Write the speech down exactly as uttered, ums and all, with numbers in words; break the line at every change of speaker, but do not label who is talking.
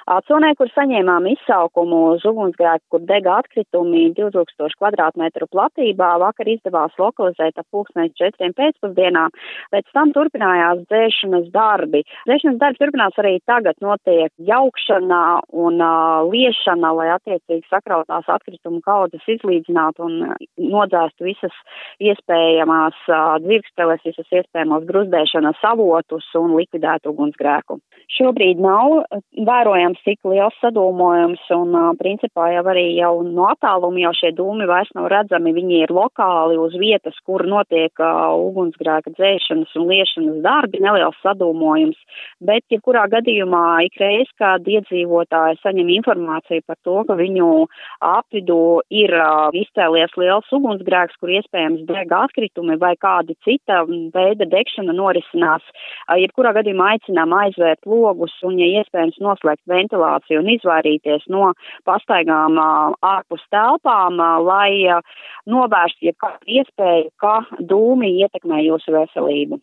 Atsonē, kur saņēmām izsaukumu uz ugunsgrēku, kur dega atkritumi divi tūkstoši kvadrātmetru platībā, vakar izdevās lokalizēt ap pulkstens četriem pēcpusdienā. Pēc tam turpinājās dzēšanas darbi. Dzēšanas darbi turpinās arī tagad, notiek jaukšana un uh, liešana, lai attiecīgi sakrautās atkritumu kaudzes izlīdzinātu un nodzēstu visas iespējamās uh, dzirksteles, visas iespējamos gruzdēšanas avotus un likvidētu ugunsgrēku. Šobrīd nav vērojams tik liels sadūmojums un, principā, jau arī jau no attāluma jau šie dūmi vairs nav redzami. Viņi ir lokāli uz vietas, kur notiek uh, ugunsgrēka dzēšanas un liešanas darbi, neliels sadūmojums. Bet, ja kurā gadījumā ikreiz, kad iedzīvotāji saņem informāciju par to, ka viņu apvidū ir uh, izcēlies liels ugunsgrēks, kur iespējams deg atkritumi vai kādi cita veida degšana norisinās, uh, jebkurā gadījumā aicinām aizvērt logus un, ja iespējams, noslēgt ventilāciju un izvairīties no pastaigām uh, ārpus telpām, uh, lai uh, novērstu jebkādu iespēju, ka dūmi ietekmē jūsu veselību.